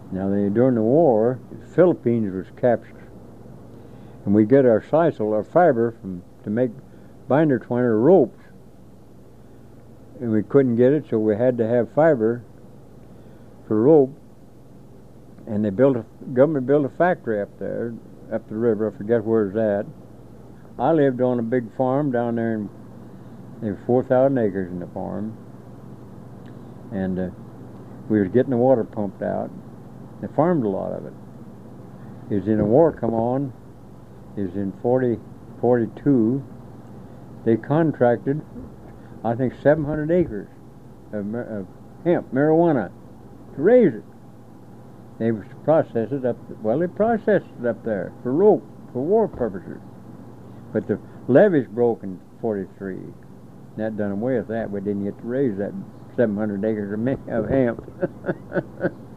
Now, during the war, the Philippines was captured, and we get our sisal, our fiber, to make binder twiner ropes, and we couldn't get it, so we had to have fiber for rope. And government built a factory up there, up the river. I forget where it's at. I lived on a big farm down there, and there was 4,000 acres in the farm, and we was getting the water pumped out. They farmed a lot of it. It was in the war come on. It was in 42. They contracted, I think, 700 acres of hemp, marijuana, to raise it. They processed it up. Well, they processed it up there for rope, for war purposes. But the levees broke in 43. That done away with that. We didn't get to raise that 700 acres of hemp.